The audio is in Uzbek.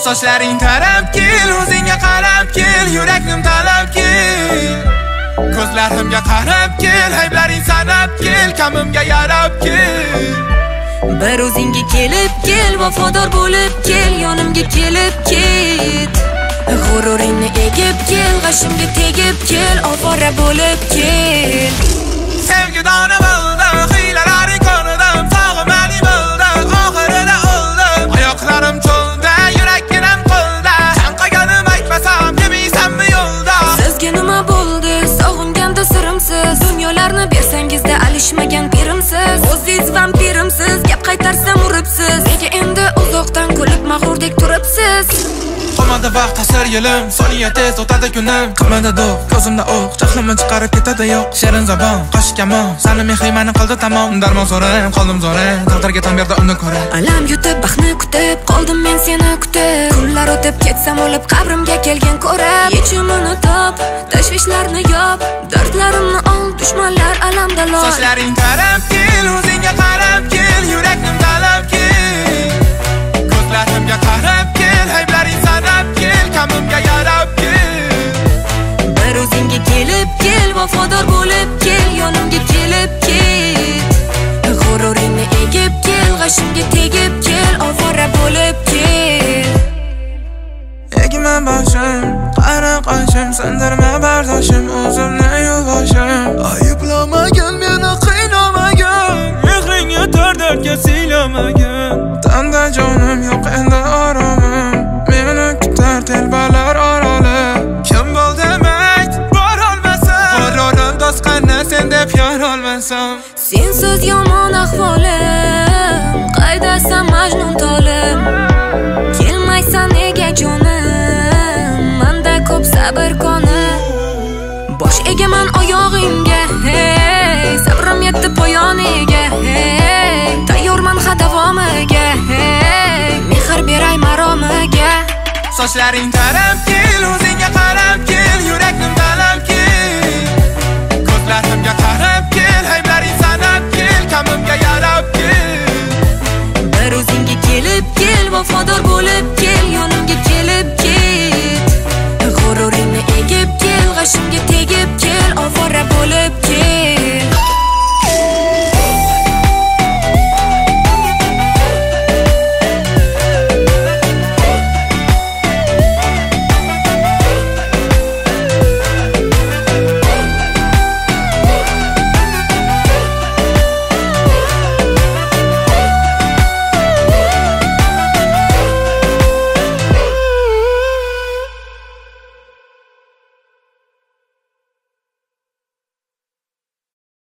Sochlaring tarab kel, o'zingga qarab kel, yuraknim talab kel. Ko'zlarimga qarab kel, ayblaring sanab kel, kamimga yarab kel. Bir o'zingga kelib kel, vafodor bo'lib kel, yonimga kelib ket. G'ururingni egib kel, g'ashimga tegib kel, ovora bo'lib kel. Sevgi dona bo'ldim, hiylalaring ko'rdim, sog'imani bildim, oxirida o'ldim. Oyoqlarim cho'lda, yurakginam qo'lda, chanqaganim aytmasam, yemaysanmi yo'lda? Sizga nima bo'ldi? Sog'inganda sirimsiz, dunyolarni bersangizda alishmagan pirimsiz. O'zingiz vampirimsiz, gap qaytarsam uribsiz. Nega endi uzoqdan kulib mag'rurdek turibsiz? Qolmadi vaqt ta'sir yilim, soniya tez o'tadi kunim. Qilmadi do'q, ko'zimda o'q, jahlimni chiqarib ketadi yo'q. Shirin zabon, qosh kamon, sani mehrimani qildi tamom. Darmon so'rayim, qoldim zo'rayim, taqdirga tan berdi uni ko'rib. Alam yutib, baxtni kutib, qoldim men seni kutib. Kunlar o'tib ketsam o'lib, qabrimga kelgan ko'rib. Yechimini top, tashvishlarni yop, dardlarimni ol, dushmanlar alamda loy. Sochlaring tarab kel, o'zingga qarab kel, yuraknim talab kel. Ko'zlarimga qarab kel, ayblaring sanab kel, kamimga yarab kel. Bir o'zingga kelib kel, vafodor bo'lib kel, yonimga kelib ket. G'ururingni egib kel, g'ashimga tegib kel, ovora bo'lib kel. Egma boshim, qara qoshim, sindirma bardoshim, o'zimni yuvoshim. Ayblamagin, meni qiynamagan, mehring yetar dardga siylamagan. Tanda jonim yo'q endi oromim, meni kutar telbalar oroli. Kim bo'l demak, bor olmasam, g'ururim to'sqanni sen deb yor olmasam. Sensiz yomon ahvolim, qaydasan majnun tolim. Kelmaysan nega jonim, manda ko'p sabr qoni. Bosh egaman oyog'ingga, hey, sabrim yetdi poyoniga, hey. Tayyorman davomiga, hey, mehr beray maromiga. Sochlaring tarab kel, o'zingga